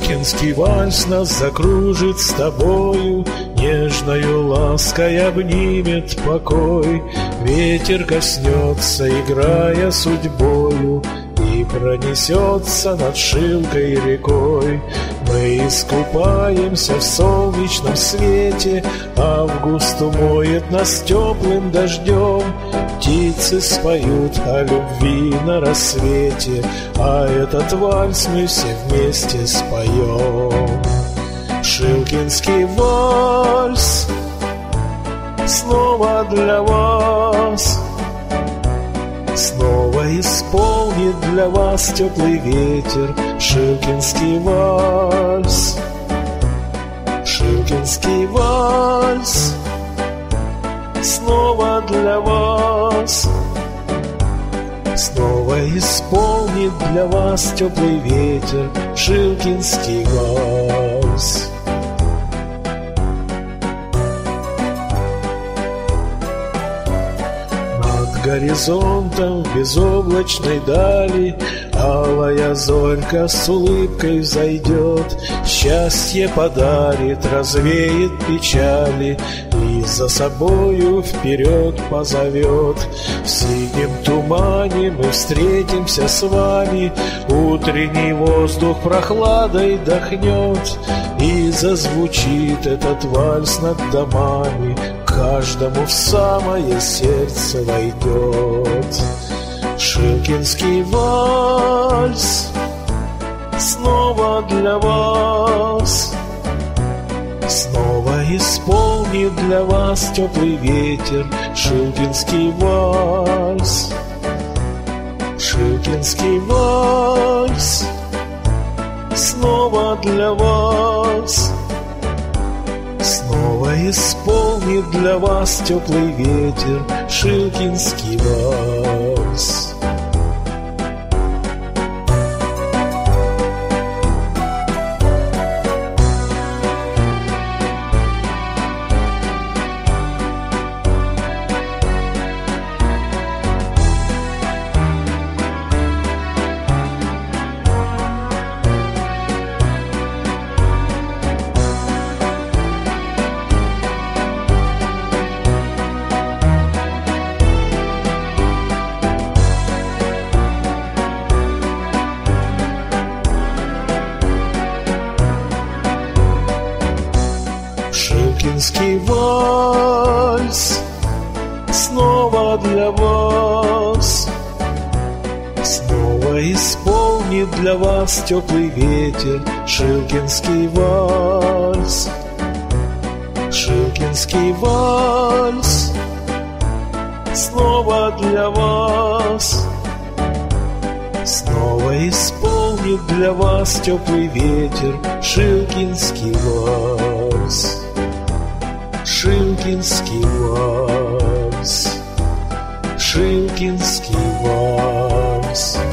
Шилкинский вальс нас закружит с тобою, нежною лаской обнимет покой. Ветер коснется, играя судьбою, и пронесется над Шилкой рекой. Мы искупаемся в солнечном свете, август умоет нас теплым дождем. Птицы споют о любви на рассвете, а этот вальс мы все вместе споем. Шилкинский вальс снова для вас, снова исполнит для вас теплый ветер. Шилкинский вальс, Шилкинский вальс снова для вас, снова исполнит для вас теплый ветер. Шилкинский вальс. Горизонтом в безоблачной дали алая зорька с улыбкой взойдет, счастье подарит, развеет печали и за собою вперед позовет. В синем тумане мы встретимся с вами, утренний воздух прохладой дохнет, и зазвучит этот вальс над домами, каждому в самое сердце войдет. Шилкинский вальс снова для вас, снова исполнит для вас теплый ветер. Шилкинский вальс, Шилкинский вальс снова для вас, снова исполнит для вас теплый ветер. Шилкинский вальс. Шилкинский вальс снова для вас, снова исполнит для вас теплый ветер. Шилкинский вальс, Шилкинский вальс снова для вас, снова исполнит для вас теплый ветер. Шилкинский вальс, Шилкинский вальс, Шилкинский вальс.